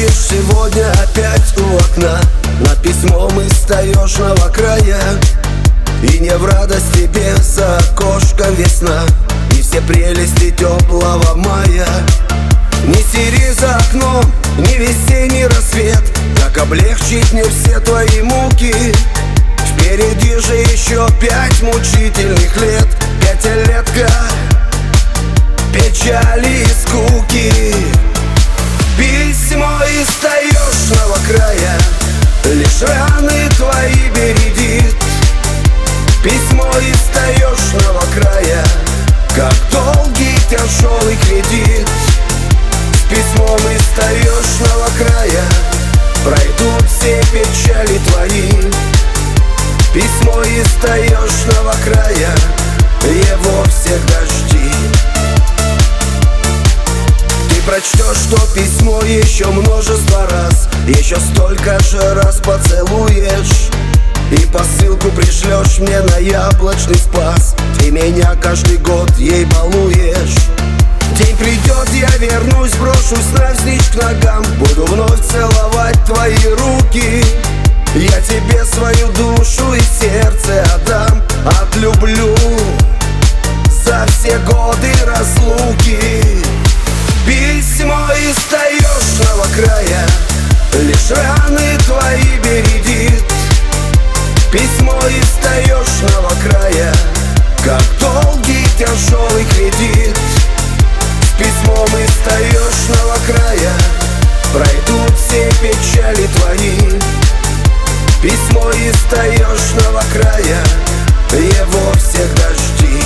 стоишь сегодня опять у окна, над письмом и встаешь новокрая. И не в радость тебе за окошком весна и все прелести теплого мая. Ни сири за окном, ни весенний рассвет, как облегчить мне все твои муки. Впереди же еще 5 мучительных лет, пятилетка печали и скуки. Письмо и встаешь новокрая, лишь раны твои бередит. Письмо и встаешь новокрая, как долгий тяжелый кредит. С письмом и встаешь новокрая, пройдут все печали твои. Письмо и встаешь новокрая, его всегда жди. Ты прочтешь то письмо еще множество раз, еще столько же раз поцелуешь. И посылку пришлешь мне на яблочный спас, ты меня каждый год ей балуешь. День придет, я вернусь, брошусь навзничь к ногам, буду вновь целовать твои руки. Я тебе свою душу и сердце отдам, отлюблю за все годы разлуки. Письмо и встаешь новокрая, лишь раны твои бередит. Письмо и встаешь новокрая, как долгий тяжелый кредит. С письмом и встаешь новокрая, пройдут все печали твои. Письмо и встаешь новокрая, его всегда жди.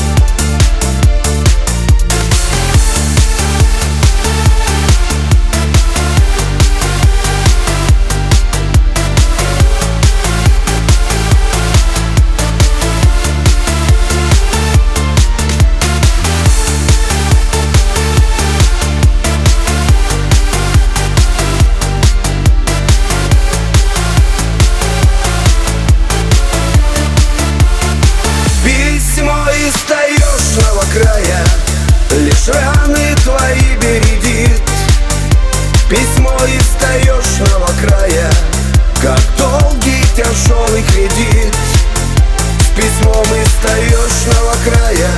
Новокрая, лишь раны твои бередит. Письмо и встаешь новокрая, как долгий тяжелый кредит. С письмом и встаешь новокрая,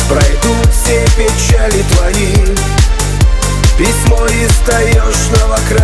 пройдут все печали твои. Письмо и встаешь новокрая.